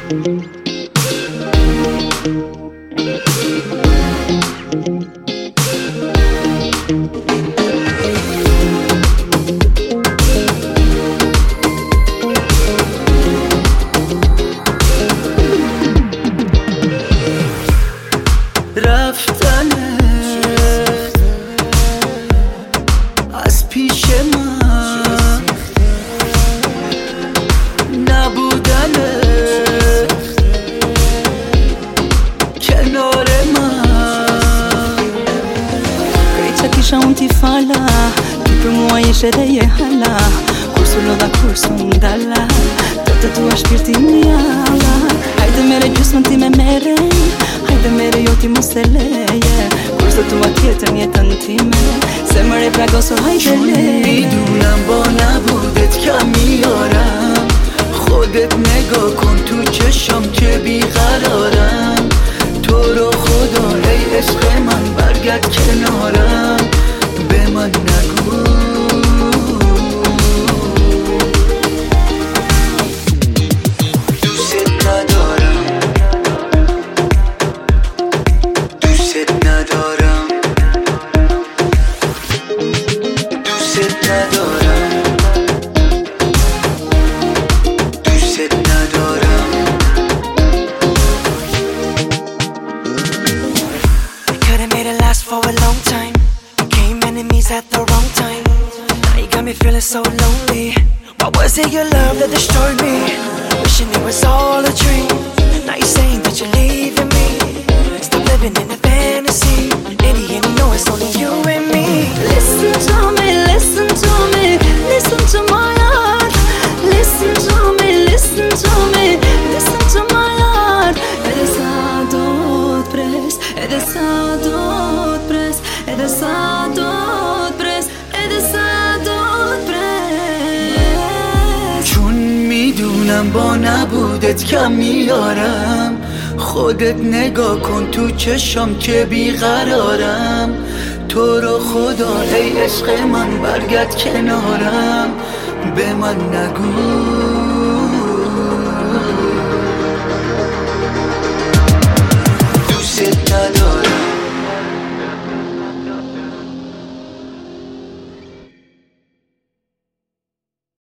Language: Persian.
رفتنه از پیش من، نبودنه کنار من. Grita que já te fala, que por moi cheia hala, curso lo da curso ndala, tata tu ashpirti miala. Haydi mere gjusmën ti me mere, haydi mere jo ti mos e leje, kurso tu atjetër jetën time, se mëre pragoso haydi leje. میدونم با نبودت کم میارم، خودت نگاه کن تو چشم که بیقرارم. تو رو خدا ای عشق من برگرد کنارم، به من نگو دوست ندارم، دوست ندارم، دوست ندارم، دوست ندارم. Could've made it last for a long time. Became enemies at the wrong time. Now you got me feeling so lonely. What was it your love that destroyed me? Wishing it was all a dream. Now you're saying that you're leaving me. Stop living in a fantasy. Idiot, you know it's only you and me. Listen to me, listen to me, listen to my heart. Listen to me, listen to me, listen to my heart. Edhe sa do t'pres, edhe sa do t'pres, edhe sa do t'pres, edhe sa do t'pres. چون میدونم با نبودت کم میارم، خودت نگاه کن تو چشم که بیقرارم. تو رو خدا ای عشق من برگرد کنارم، به من نگو